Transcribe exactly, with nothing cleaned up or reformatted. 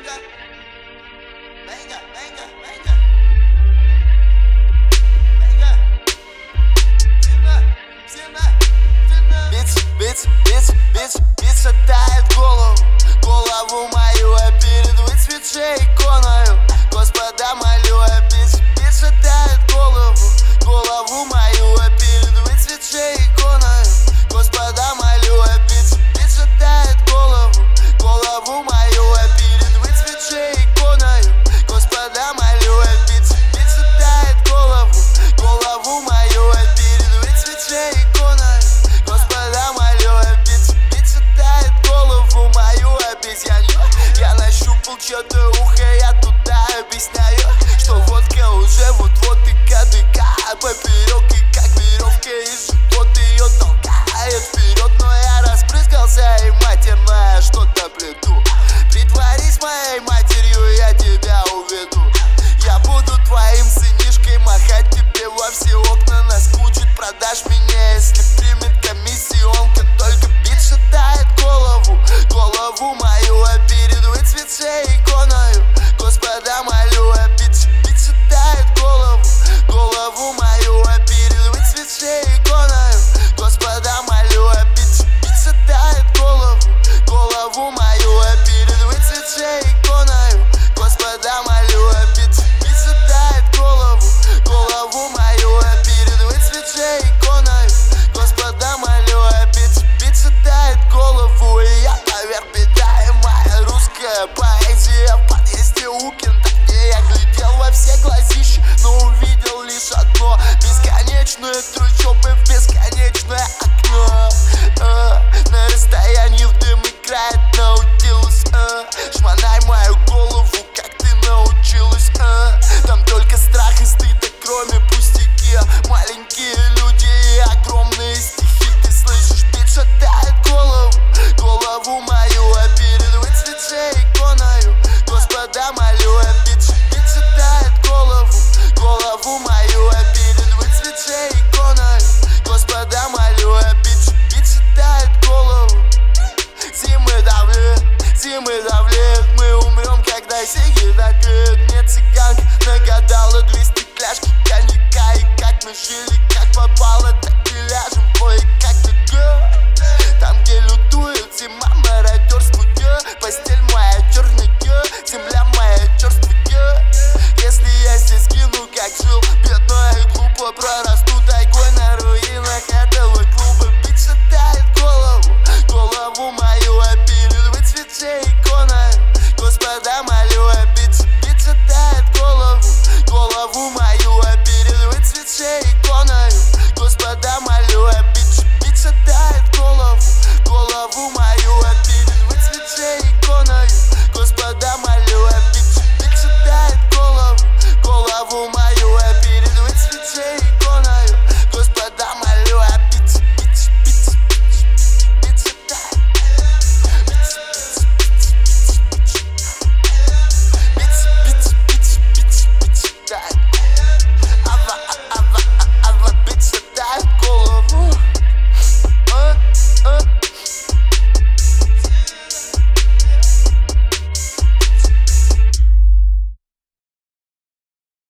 venga, venga, venga, venga, venga, сильно, сильно, сильно. Бит, бит, бит, бит, бит шатает голову, голову мою, а перед выцветшей иконою Господа молю, а бит, бит шатает голову, голову мою, а перед выцветшей иконою Господа молю, а бит, бит шатает голову, голову мою, а перед выцветшей иконою Господа молю, а бит, бит шатает голову, голову мою, а перед выцветшей иконою Господа молю, а бит, бит шатает голову мою обезьянью. Я нащупал чьё-то ухо, я туда объясняю, что водка уже вот-вот и кадыка поперек, и как веревка из живот ее толкает вперед. Но я распрыскался и матерная что-то плету. Притворись моей матерью, я тебя уведу. Я буду твоим сынишкой, махать тебе во все окна. Наскучит, продашь меня, если примет комиссионка. Только бит шатает голову, голову мою, а перед выцветшей иконою Господа молю, а бит, бит шатает голову, голову мою, а перед выцветшей иконою Господа молю, а бит, бит шатает голову, голову мою, а перед выцветшей иконою Господа молю, а бит, бит шатает голову, голову мою, а перед выцветшей иконою Господа молю, а бит, бит шатает голову. И я поверх беда, и моя русская поэзия в подъезде у Кентавки. Я глядел во все глазища, но увидел лишь одно: бесконечные трущобы в бесконечное окно. э, На расстоянии в дым играет Наутилус. э, Шмонай мою голову, как ты научилась. э, Там только страх и стыд, а кроме пустяки маленькие люди и огромные стихи. Ты слышишь, бит шатает голову, голову мою, а перед выцветшей иконою Господа молю, а бит, бит шатает голову, голову мою, а перед выцветшей иконою Господа молю, а бит, бит шатает голову. Зимы давлю, зимы давлю.